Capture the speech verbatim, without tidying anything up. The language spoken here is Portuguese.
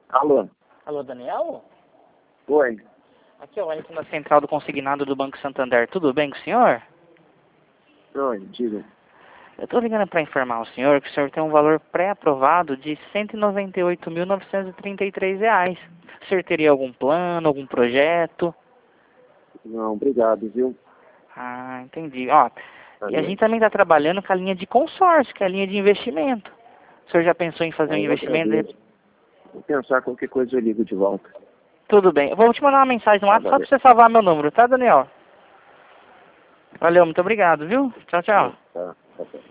Alô? Alô, Daniel? Oi. Aqui é o Wellington da Central do Consignado do Banco Santander. Tudo bem com o senhor? Oi, diga. Eu estou ligando para informar o senhor que o senhor tem um valor pré-aprovado de cento e noventa e oito mil novecentos e trinta e três reais. O senhor teria algum plano, algum projeto? Não, obrigado, viu? Ah, entendi. Ó, e a Valeu. gente também está trabalhando com a linha de consórcio, que é a linha de investimento. O senhor já pensou em fazer um Aí eu investimento? agradeço. Vou pensar qualquer coisa, eu ligo de volta. Tudo bem. Eu vou te mandar uma mensagem no Tá, WhatsApp só valeu. para você salvar meu número, tá, Daniel? Valeu, muito obrigado, viu? Tchau, tchau. Tá, tá, tá.